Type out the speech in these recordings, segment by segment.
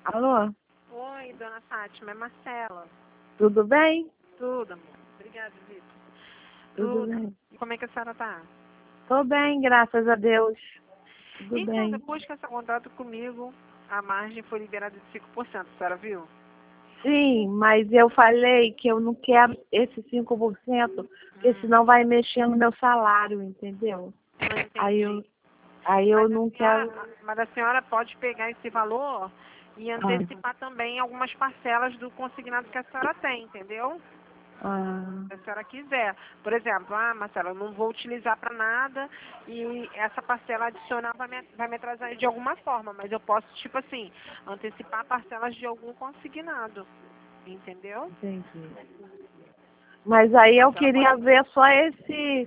Alô? Oi, dona Fátima, é Marcela. Tudo bem? Tudo, amor. Obrigada, Vitor. Tudo bem. Como é que a senhora tá? Tô bem, graças a Deus. Tudo Então, bem. depois que essa contrato comigo, a margem foi liberada de 5%, a senhora viu? Sim, mas eu falei que eu não quero esse 5%, porque senão vai mexer no meu salário, entendeu? Eu não Aí entendi. eu não quero. Mas a senhora pode pegar esse valor e antecipar também algumas parcelas do consignado que a senhora tem, entendeu? Se a senhora quiser. Por exemplo, Marcela, eu não vou utilizar para nada e essa parcela adicional vai me atrasar de alguma forma, mas eu posso, tipo assim, antecipar parcelas de algum consignado, entendeu? Entendi. Mas aí eu queria ver só esse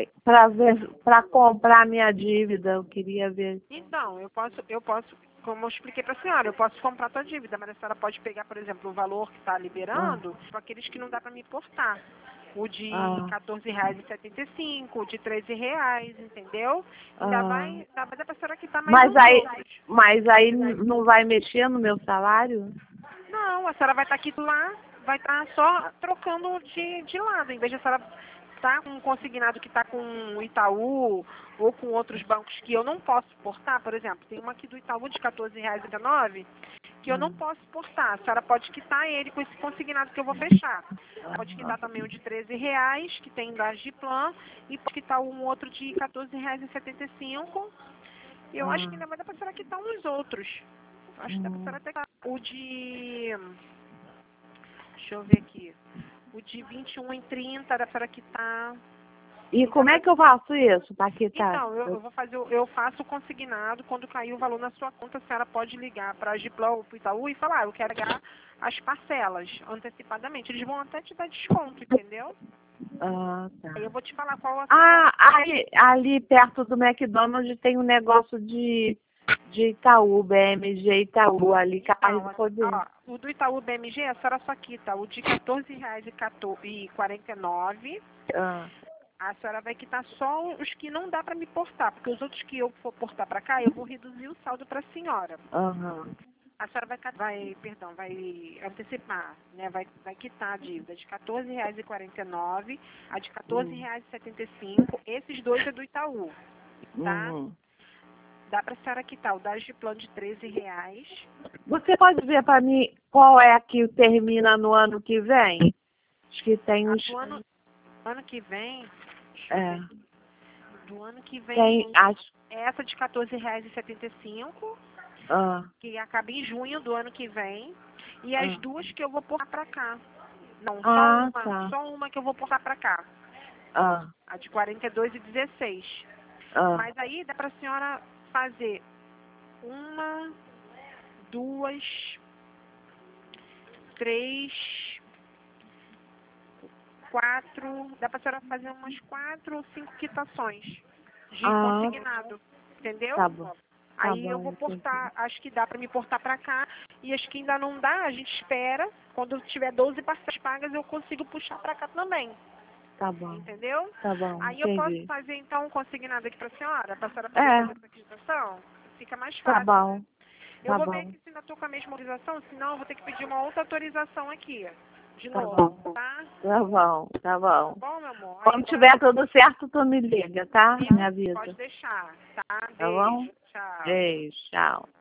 para comprar minha dívida. Eu queria ver. Então, eu posso, como eu expliquei para a senhora, eu posso comprar a tua dívida, mas a senhora pode pegar, por exemplo, o valor que está liberando, para aqueles que não dá para me importar. O de R$14,75, o de R$13, entendeu? Ainda vai dar para a senhora quitar mais uns outros. Mas aí não vai mexer no meu salário? Não, a senhora vai estar aqui lá, vai estar só trocando de lado, em vez de a senhora estar com um consignado que está com o Itaú ou com outros bancos que eu não posso portar, por exemplo, tem uma aqui do Itaú de R$14,19 que eu não posso portar. A senhora pode quitar ele com esse consignado que eu vou fechar. Pode quitar também o de R$13, que tem da Giplan, e pode quitar um outro de R$14,75. Eu acho que ainda vai dar para a senhora quitar uns outros. Eu acho que dá para a senhora até o de... Deixa eu ver aqui. O de 21,30 dá para a senhora quitar. E como é que eu faço isso para quitar? Então, eu faço o consignado, quando cair o valor na sua conta, a senhora pode ligar para a Giplan ou para o Itaú e falar, eu quero pagar as parcelas antecipadamente. Eles vão até te dar desconto, entendeu? Tá. Aí eu vou te falar qual a senhora... Ali perto do McDonald's tem um negócio de Itaú, BMG Itaú, ali capaz de poder. O do Itaú BMG, a senhora só quita o de R$14,49. A senhora vai quitar só os que não dá para me portar, porque os outros que eu for portar para cá, eu vou reduzir o saldo para a senhora. A senhora vai antecipar, né? Vai quitar a dívida de R$14,49, a de R$14,75. Esses dois é do Itaú, tá? Dá para a senhora quitar o da Giplan de R$13. Você pode ver para mim qual é a que termina no ano que vem? Acho que tem uns. Ano que vem... Do ano que vem, Tem, acho. é essa de R$14,75, que acaba em junho do ano que vem, e as duas que eu vou portar pra cá. Não, só uma que eu vou portar pra cá. A de 42,16. Mas aí dá pra senhora fazer uma, duas, três, quatro, dá pra senhora fazer umas 4 ou 5 quitações de consignado, entendeu? Tá bom. Aí eu vou portar, acho que dá pra me portar pra cá, e acho que ainda não dá, a gente espera, quando tiver 12 parcelas pagas eu consigo puxar pra cá também. Tá bom. Entendeu? Tá bom, Aí eu posso fazer então um consignado aqui pra senhora fazer essa quitação? Fica mais fácil. Tá bom. Eu vou ver aqui se ainda tô com a mesma autorização, senão eu vou ter que pedir uma outra autorização aqui. De novo, tá? Tá bom. Tá bom, meu amor? Quando tiver tudo certo, tu me liga, tá? Me avisa. Pode deixar, tá? Tá bom? Beijo, tchau. Beijo, tchau.